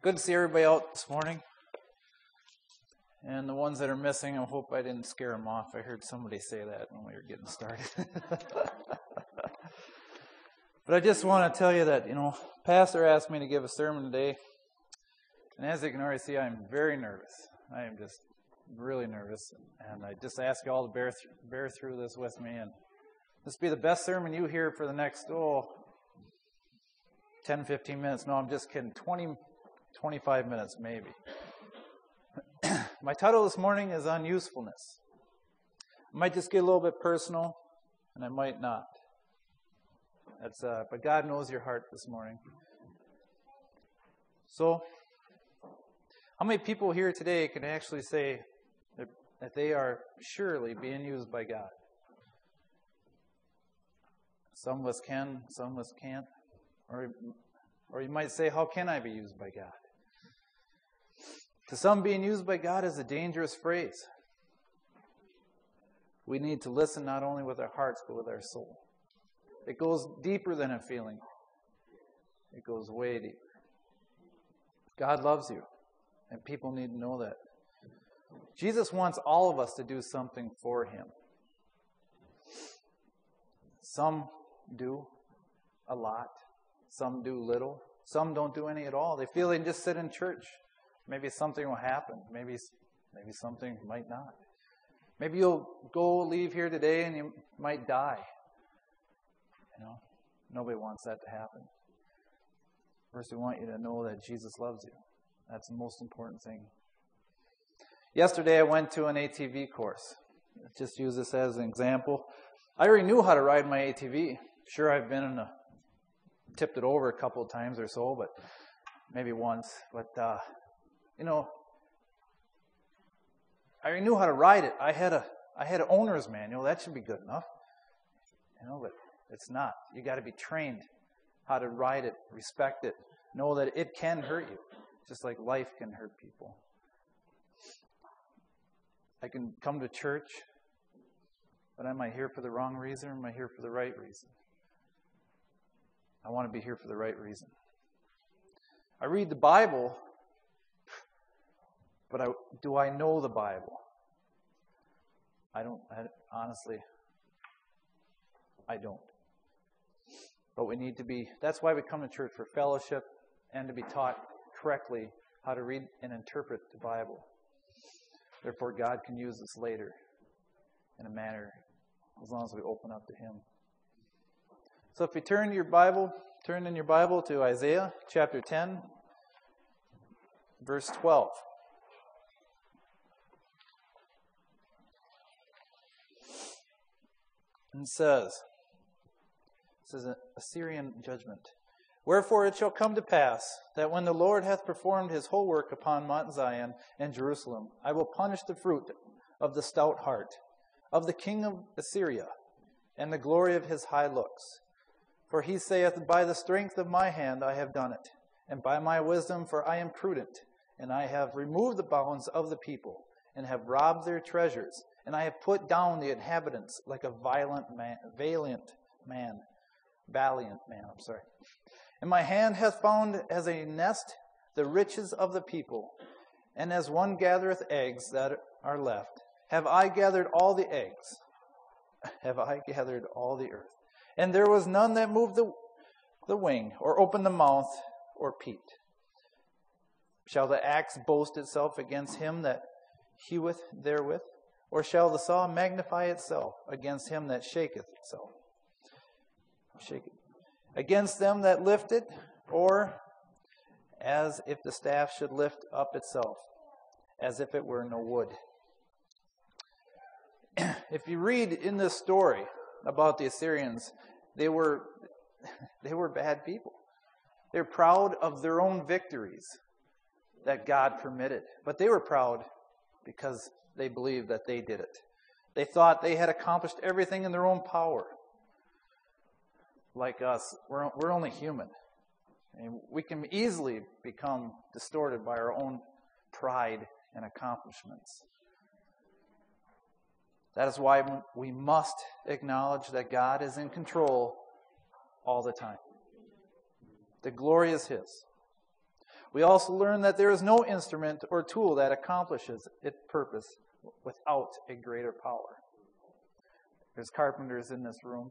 Good to see everybody out this morning. And the ones that are missing, I hope I didn't scare them off. I heard somebody say that when we were getting started. But I just want to tell you that, Pastor asked me to give a sermon today. And as you can already see, I'm very nervous. I am just really nervous. And I just ask you all to bear through this with me. And this will be the best sermon you hear for the next, 10, 15 minutes. No, I'm just kidding. 25 minutes, maybe. My title this morning is on usefulness. I might just get a little bit personal, and I might not. But God knows your heart this morning. So, how many people here today can actually say that they are surely being used by God? Some of us can, some of us can't. Or you might say, how can I be used by God? To some, being used by God is a dangerous phrase. We need to listen not only with our hearts, but with our soul. It goes deeper than a feeling. It goes way deeper. God loves you, and people need to know that. Jesus wants all of us to do something for Him. Some do a lot. Some do little. Some don't do any at all. They feel they can just sit in church. Maybe something will happen. Maybe something might not. Maybe you'll leave here today and you might die. Nobody wants that to happen. First, we want you to know that Jesus loves you. That's the most important thing. Yesterday, I went to an ATV course. Just use this as an example. I already knew how to ride my ATV. Sure, I've been tipped it over a couple of times or so, but maybe once. But I already knew how to ride it. I had an owner's manual. That should be good enough. But it's not. You got to be trained how to ride it, respect it, know that it can hurt you, just like life can hurt people. I can come to church, but am I here for the wrong reason or am I here for the right reason? I want to be here for the right reason. I read the Bible, but do I know the Bible? Honestly, I don't. But we need to be, that's why we come to church, for fellowship and to be taught correctly how to read and interpret the Bible. Therefore, God can use this later in a manner, as long as we open up to Him. So if you turn in your Bible to Isaiah chapter 10, verse 12. And it says, this is an Assyrian judgment. Wherefore it shall come to pass that when the Lord hath performed His whole work upon Mount Zion and Jerusalem, I will punish the fruit of the stout heart of the king of Assyria, and the glory of his high looks. For he saith, by the strength of my hand I have done it, and by my wisdom, for I am prudent, and I have removed the bounds of the people, and have robbed their treasures, and I have put down the inhabitants like a valiant man. And my hand hath found as a nest the riches of the people, and as one gathereth eggs that are left, have I gathered all the eggs, have I gathered all the earth. And there was none that moved the wing, or opened the mouth, or peeped. Shall the axe boast itself against him that heweth therewith? Or shall the saw magnify itself against him that shaketh itself? Shake it. Against them that lift it, or as if the staff should lift up itself, as if it were no wood. If you read in this story about the Assyrians, they were bad people. They're proud of their own victories that God permitted. But they were proud because they believed that they did it. They thought they had accomplished everything in their own power. Like us, we're only human. And we can easily become distorted by our own pride and accomplishments. That is why we must acknowledge that God is in control all the time. The glory is His. We also learn that there is no instrument or tool that accomplishes its purpose without a greater power. There's carpenters in this room.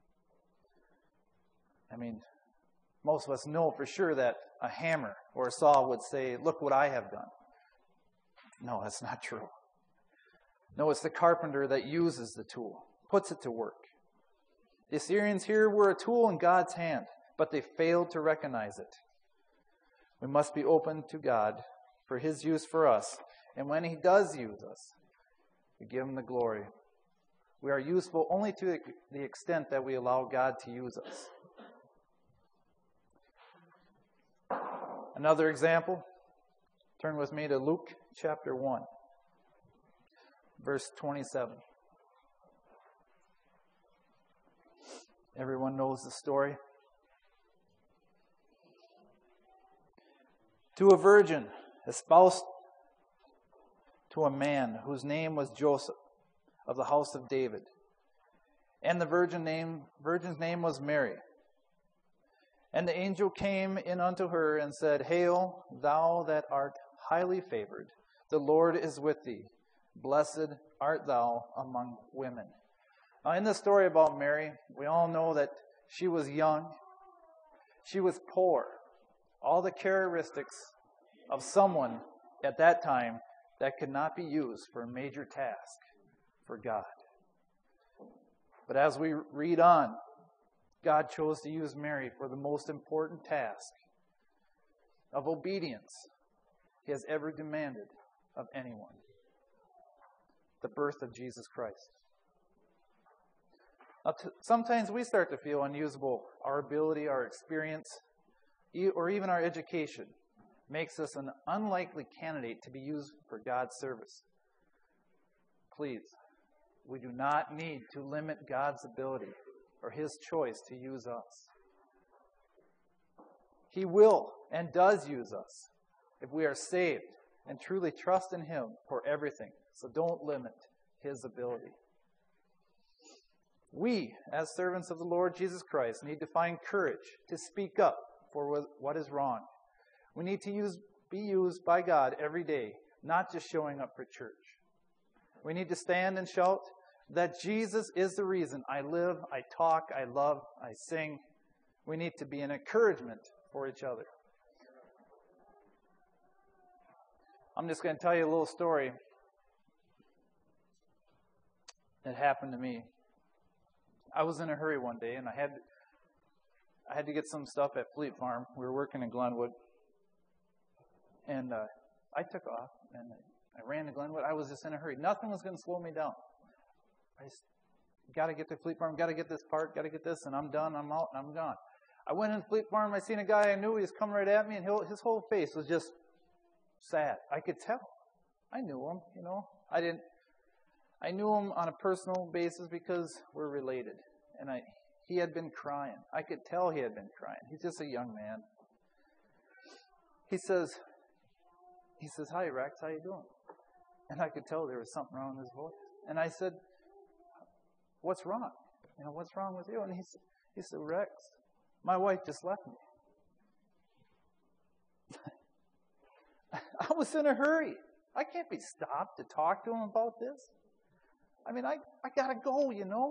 I mean, most of us know for sure that a hammer or a saw would say, "Look what I have done." No, that's not true. No, it's the carpenter that uses the tool, puts it to work. The Assyrians here were a tool in God's hand, but they failed to recognize it. We must be open to God for His use for us, and when He does use us, we give Him the glory. We are useful only to the extent that we allow God to use us. Another example, turn with me to Luke chapter 1, verse 27. Everyone knows the story. To a virgin espoused to a man whose name was Joseph, of the house of David. And the virgin's name was Mary. And the angel came in unto her and said, Hail, thou that art highly favored, the Lord is with thee. Blessed art thou among women. Now, in the story about Mary, we all know that she was young, she was poor, all the characteristics of someone at that time that could not be used for a major task for God. But as we read on, God chose to use Mary for the most important task of obedience He has ever demanded of anyone: the birth of Jesus Christ. Now, sometimes we start to feel unusable. Our ability, our experience, or even our education makes us an unlikely candidate to be used for God's service. Please, we do not need to limit God's ability or His choice to use us. He will and does use us if we are saved and truly trust in Him for everything. So don't limit His ability. We, as servants of the Lord Jesus Christ, need to find courage to speak up for what is wrong. We need to be used by God every day, not just showing up for church. We need to stand and shout that Jesus is the reason I live, I talk, I love, I sing. We need to be an encouragement for each other. I'm just going to tell you a little story that happened to me. I was in a hurry one day, and I had to get some stuff at Fleet Farm. We were working in Glenwood. And I took off, and I ran to Glenwood. I was just in a hurry. Nothing was going to slow me down. I just got to get to Fleet Farm, got to get this part, got to get this, and I'm done, I'm out, and I'm gone. I went in Fleet Farm, I seen a guy I knew, he was coming right at me, and his whole face was just sad. I could tell. I knew him, I knew him on a personal basis because we're related. And he had been crying. I could tell he had been crying. He's just a young man. He says, Hi, Rex, how you doing? And I could tell there was something wrong with his voice. And I said, What's wrong? What's wrong with you? And he said, Rex, my wife just left me. I was in a hurry. I can't be stopped to talk to him about this. I got to go,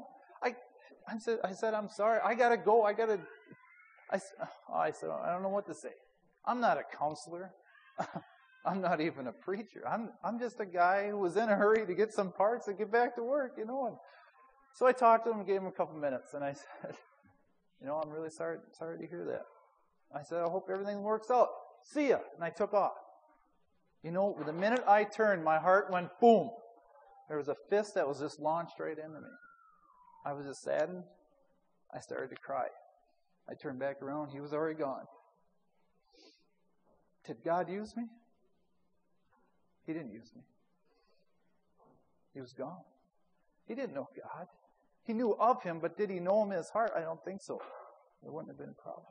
I said, I'm sorry. I got to go. I said, I don't know what to say. I'm not a counselor. I'm not even a preacher. I'm just a guy who was in a hurry to get some parts and get back to work, And so I talked to him and gave him a couple minutes, and I said, I'm really sorry to hear that. I said, I hope everything works out. See ya. And I took off. The minute I turned, my heart went boom. There was a fist that was just launched right into me. I was just saddened. I started to cry. I turned back around. He was already gone. Did God use me? He didn't use me. He was gone. He didn't know God. He knew of Him, but did he know Him in his heart? I don't think so. There wouldn't have been a problem.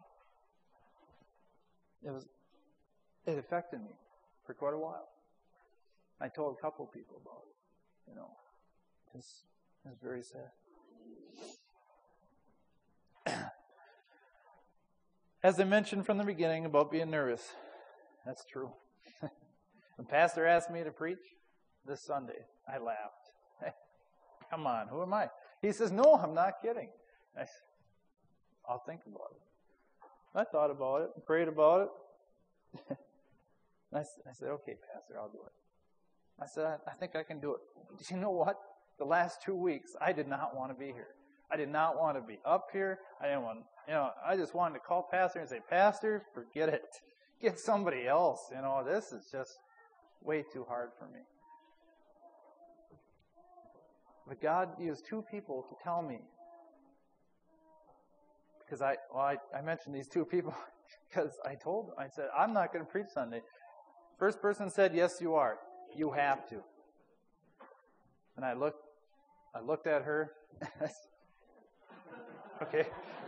It affected me for quite a while. I told a couple of people about it. It's very sad. As I mentioned from the beginning about being nervous, That's true. When Pastor asked me to preach this Sunday, I laughed. Hey, come on, who am I? He says, no, I'm not kidding. I said, I'll think about it. I thought about it, prayed about it. I said, okay, Pastor, I'll do it. I said, I think I can do it. But you know what? The last 2 weeks, I did not want to be here. I did not want to be up here. I didn't want, I just wanted to call Pastor and say, Pastor, forget it. Get somebody else. This is just way too hard for me. But God used 2 people to tell me. Because I mentioned these 2 people because I said, I'm not going to preach Sunday. First person said, yes, you are. You have to. And I looked at her. Okay.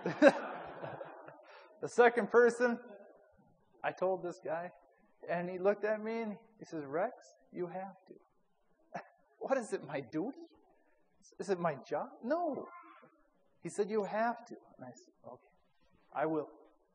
The second person, I told this guy, and he looked at me and he says, Rex, you have to. What is it, my duty? Is it my job? No. He said, you have to. And I said, okay, I will.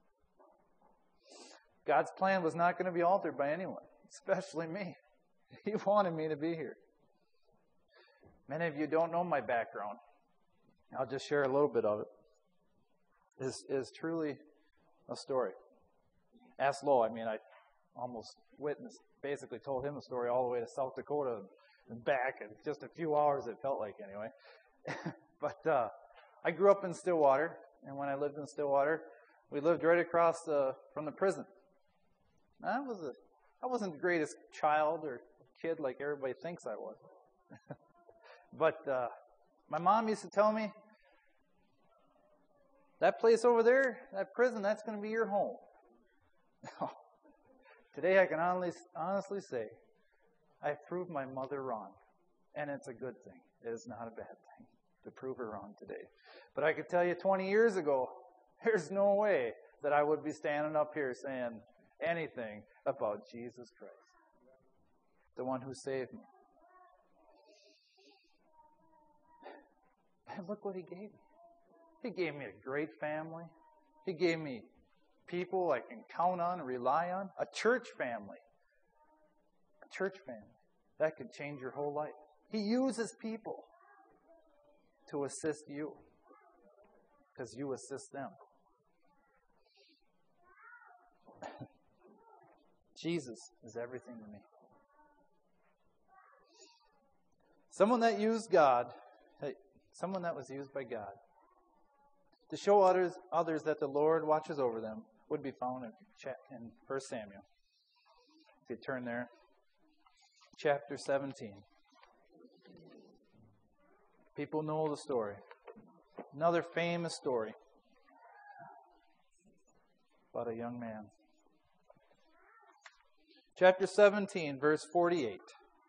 God's plan was not going to be altered by anyone, especially me. He wanted me to be here. Many of you don't know my background. I'll just share a little bit of it. This is truly a story. Ask Lo. I almost basically told him the story all the way to South Dakota and back in just a few hours, it felt like anyway. But I grew up in Stillwater, and when I lived in Stillwater, we lived right across from the prison. I wasn't the greatest child or kid like everybody thinks I was. But my mom used to tell me, that place over there, that prison, that's going to be your home. Today I can honestly say, I proved my mother wrong. And it's a good thing. It is not a bad thing to prove her wrong today. But I could tell you 20 years ago, there's no way that I would be standing up here saying anything about Jesus Christ, the one who saved me. And look what He gave me. He gave me a great family. He gave me people I can count on and rely on. A church family. A church family. That could change your whole life. He uses people to assist you because you assist them. Jesus is everything to me. Someone that was used by God to show others that the Lord watches over them would be found in 1 Samuel. If you turn there, chapter 17. People know the story. Another famous story about a young man. Chapter 17, verse 48.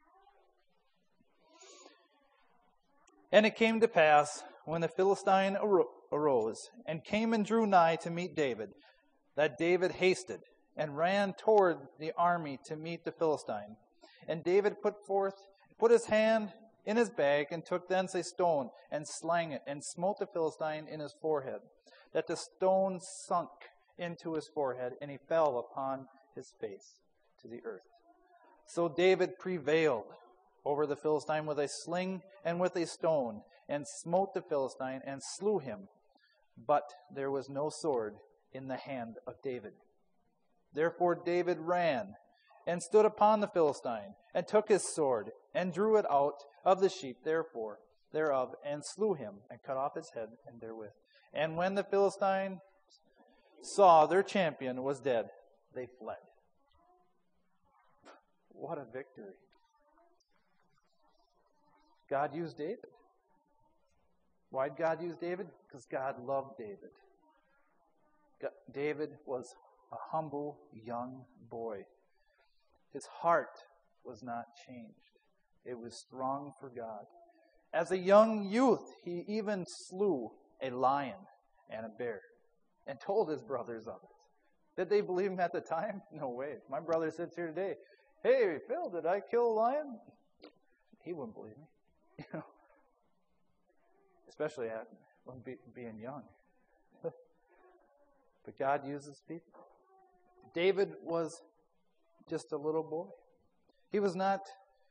And it came to pass, when the Philistine arose, and came and drew nigh to meet David, that David hasted, and ran toward the army to meet the Philistine. And David put his hand in his bag, and took thence a stone, and slang it, and smote the Philistine in his forehead, that the stone sunk into his forehead, and he fell upon his face to the earth. So David prevailed over the Philistine with a sling and with a stone, and smote the Philistine, and slew him. But there was no sword in the hand of David. Therefore David ran, and stood upon the Philistine, and took his sword, and drew it out of the sheath thereof, and slew him, and cut off his head, and therewith. And when the Philistines saw their champion was dead, they fled. What a victory. God used David. Why did God use David? Because God loved David. David was a humble young boy. His heart was not changed. It was strong for God. As a young youth, he even slew a lion and a bear and told his brothers of it. Did they believe him at the time? No way. My brother sits here today. Hey, Phil, did I kill a lion? He wouldn't believe me. Especially when being young. But God uses people. David was just a little boy. He was not,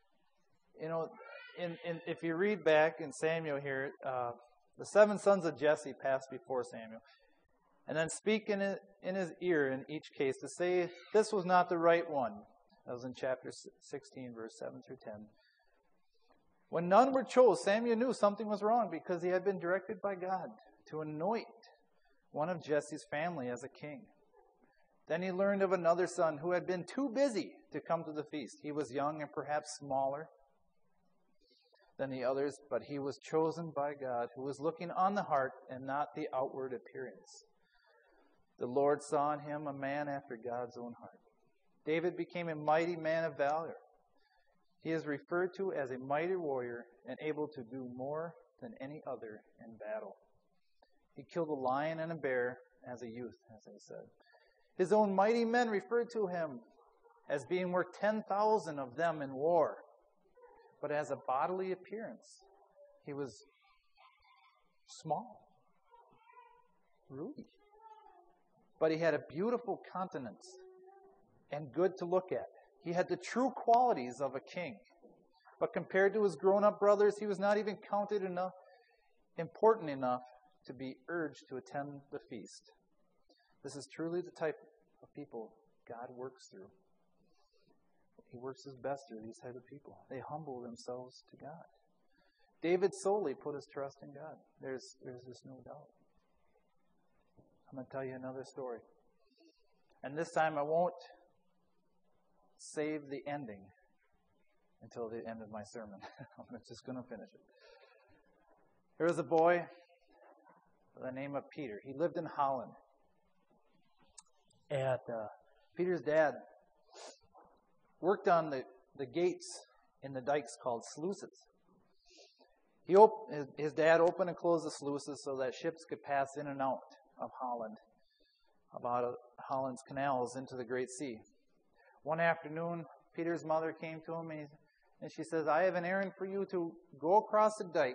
if you read back in Samuel here, the 7 sons of Jesse passed before Samuel. And then speak in his ear in each case to say this was not the right one. That was in chapter 16, verse 7 through 10. When none were chose, Samuel knew something was wrong because he had been directed by God to anoint one of Jesse's family as a king. Then he learned of another son who had been too busy to come to the feast. He was young and perhaps smaller than the others, but he was chosen by God, who was looking on the heart and not the outward appearance. The Lord saw in him a man after God's own heart. David became a mighty man of valor. He is referred to as a mighty warrior and able to do more than any other in battle. He killed a lion and a bear as a youth, as I said. His own mighty men referred to him as being worth 10,000 of them in war. But as a bodily appearance, he was small, rude. But he had a beautiful countenance and good to look at. He had the true qualities of a king. But compared to his grown-up brothers, he was not even counted important enough to be urged to attend the feast. This is truly the type of people God works through. He works his best through these type of people. They humble themselves to God. David solely put his trust in God. There's just no doubt. I'm going to tell you another story. And this time I won't save the ending until the end of my sermon. I'm just going to finish it. There was a boy by the name of Peter. He lived in Holland. And Peter's dad worked on the gates in the dikes called sluices. His dad opened and closed the sluices so that ships could pass in and out of Holland, about Holland's canals into the Great Sea. One afternoon, Peter's mother came to him and she says, I have an errand for you to go across the dike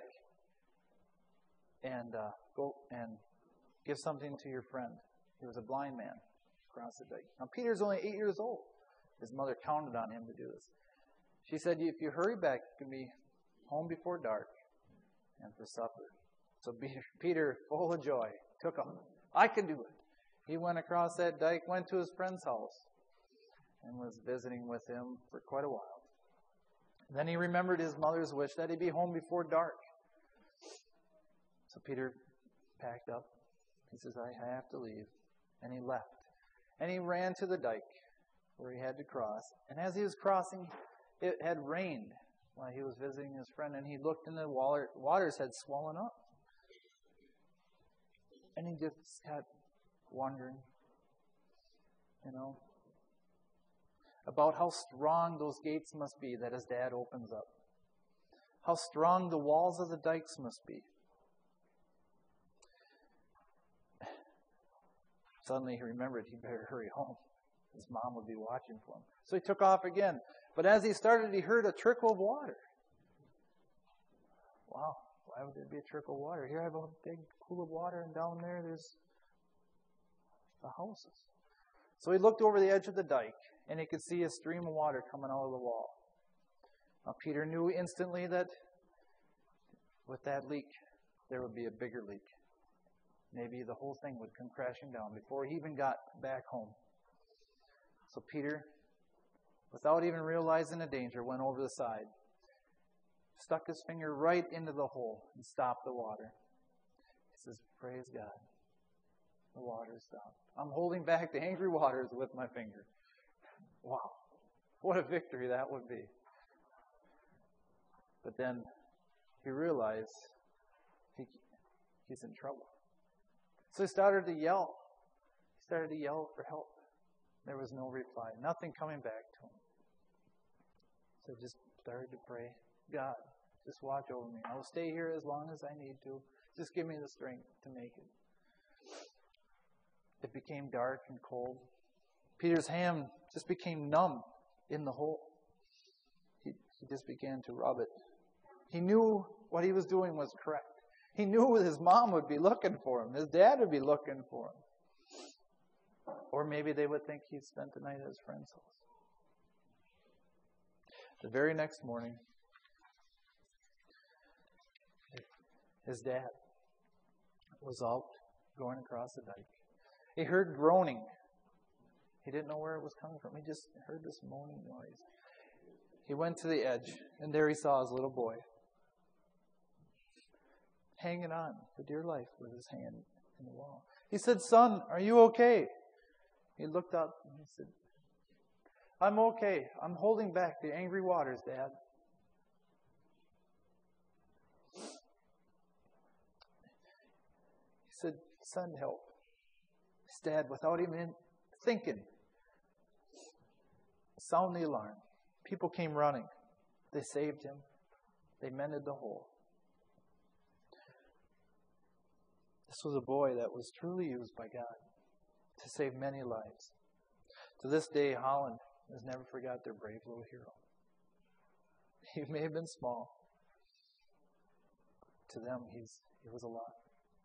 and go and give something to your friend. He was a blind man across the dike. Now, Peter's only 8 years old. His mother counted on him to do this. She said, if you hurry back, you can be home before dark and for supper. So Peter, full of joy, took him. I can do it. He went across that dike, went to his friend's house, and was visiting with him for quite a while. Then he remembered his mother's wish that he be home before dark. So Peter packed up. He says, I have to leave. And he left. And he ran to the dike where he had to cross. And as he was crossing, it had rained while he was visiting his friend. And he looked and the waters had swollen up. And he just kept wondering, about how strong those gates must be that his dad opens up. How strong the walls of the dikes must be. Suddenly he remembered he better hurry home. His mom would be watching for him. So he took off again. But as he started, he heard a trickle of water. Wow, why would there be a trickle of water? Here I have a big pool of water, and down there's the houses. So he looked over the edge of the dike, and he could see a stream of water coming out of the wall. Now Peter knew instantly that with that leak, there would be a bigger leak. Maybe the whole thing would come crashing down before he even got back home. So Peter, without even realizing the danger, went over the side, stuck his finger right into the hole, and stopped the water. He says, praise God. The water stopped. I'm holding back the angry waters with my finger. Wow. What a victory that would be. But then he realized he's in trouble. So he started to yell. He started to yell for help. There was no reply. Nothing coming back to him. So just started to pray. God, just watch over me. I will stay here as long as I need to. Just give me the strength to make it. It became dark and cold. Peter's hand just became numb in the hole. He just began to rub it. He knew what he was doing was correct. He knew his mom would be looking for him. His dad would be looking for him. Or maybe they would think he'd spent the night at his friend's house. The very next morning, his dad was out going across the dike. He heard groaning. He didn't know where it was coming from. He just heard this moaning noise. He went to the edge, and there he saw his little boy hanging on for dear life with his hand in the wall. He said, "Son, are you okay?" He looked up and he said, "I'm okay. I'm holding back the angry waters, Dad." He said, "Send help." His dad, without even thinking, sound the alarm. People came running. They saved him. They mended the hole. This was a boy that was truly used by God to save many lives. To this day, Holland has never forgot their brave little hero. He may have been small. To them, he was a lot.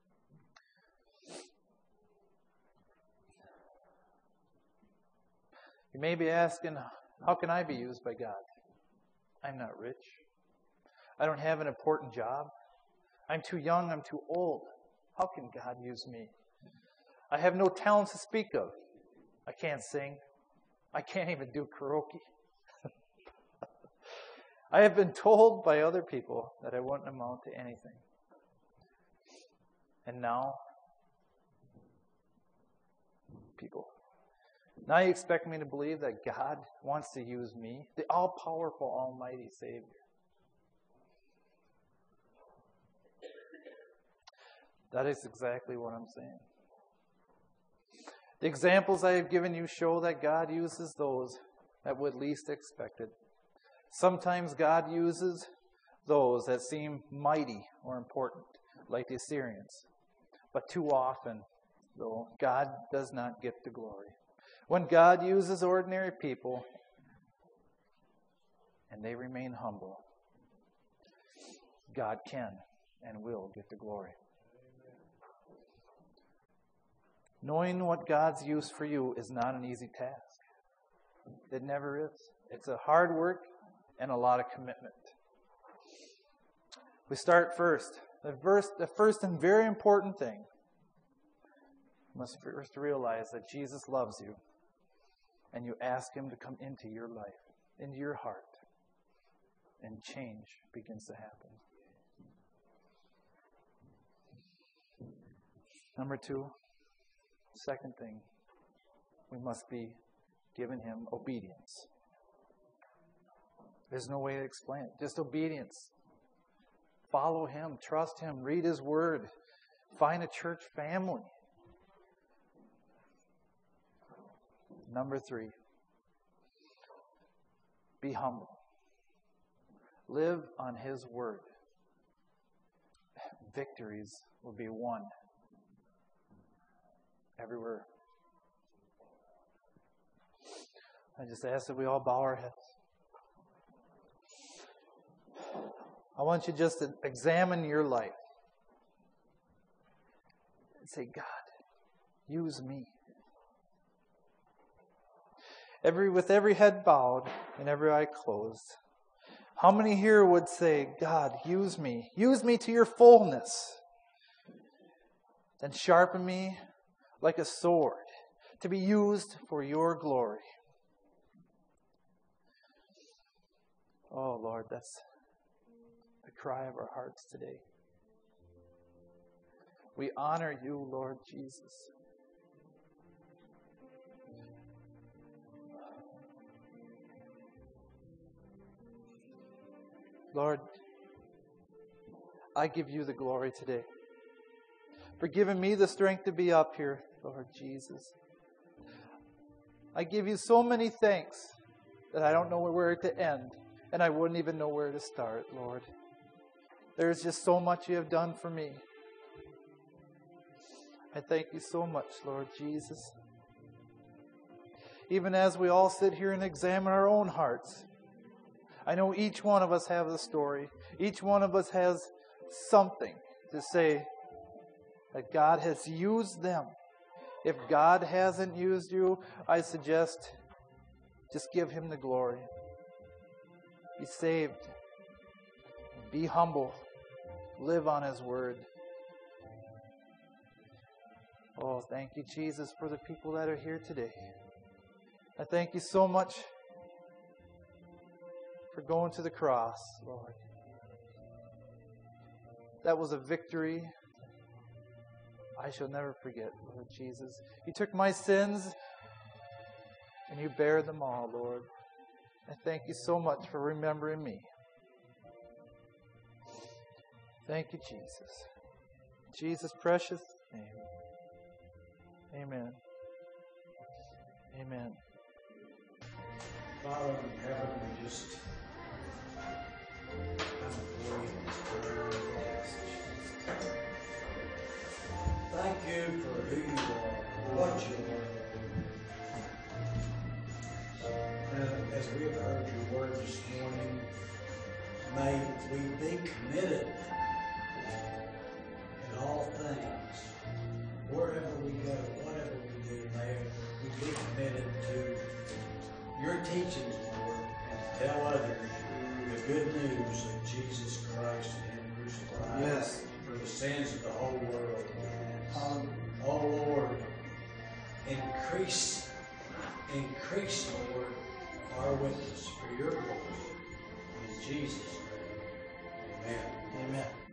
You may be asking, how can I be used by God? I'm not rich. I don't have an important job. I'm too young. I'm too old. How can God use me? I have no talents to speak of. I can't sing. I can't even do karaoke. I have been told by other people that I wouldn't amount to anything. And now, now you expect me to believe that God wants to use me, the all-powerful, almighty Savior. That is exactly what I'm saying. The examples I have given you show that God uses those that would least expect it. Sometimes God uses those that seem mighty or important, like the Assyrians. But too often, though, God does not get the glory. When God uses ordinary people and they remain humble, God can and will get the glory. Knowing what God's use for you is not an easy task. It never is. It's a hard work and a lot of commitment. We start first. The first and very important thing, you must first realize that Jesus loves you, and you ask Him to come into your life, into your heart, and change begins to happen. Number two, second thing, we must be giving Him obedience. There's no way to explain it. Just obedience. Follow Him. Trust Him. Read His Word. Find a church family. Number three, be humble. Live on His Word. Victories will be won everywhere. I just ask that we all bow our heads. I want you just to examine your life and say, God, use me. With every head bowed and every eye closed, how many here would say, God, use me to your fullness, and sharpen me like a sword to be used for your glory? Oh, Lord, that's the cry of our hearts today. We honor you, Lord Jesus. Lord, I give you the glory today for giving me the strength to be up here, Lord Jesus. I give you so many thanks that I don't know where to end, and I wouldn't even know where to start, Lord. There's just so much you have done for me. I thank you so much, Lord Jesus. Even as we all sit here and examine our own hearts, I know each one of us have a story. Each one of us has something to say that God has used them. If God hasn't used you, I suggest just give Him the glory. be saved, be humble, live on His Word. Oh, thank you, Jesus, for the people that are here today. I thank you so much for going to the cross, Lord. That was a victory I shall never forget, Lord Jesus. You took my sins and you bare them all, Lord. I thank you so much for remembering me. Thank you, Jesus. In Jesus' precious name. Amen. Amen. Father in heaven, we just come before you in this prayer and ask. Thank you for who you are, what you are. And as we have heard your word this morning, may we be committed in all things. Wherever we go, whatever we do, may we be committed to your teachings, Lord, and tell others the good news of Jesus Christ and Him crucified. Yes. For the sins of the whole world. Oh Lord, increase, Lord, our witness for your glory. In Jesus' name, amen. Amen.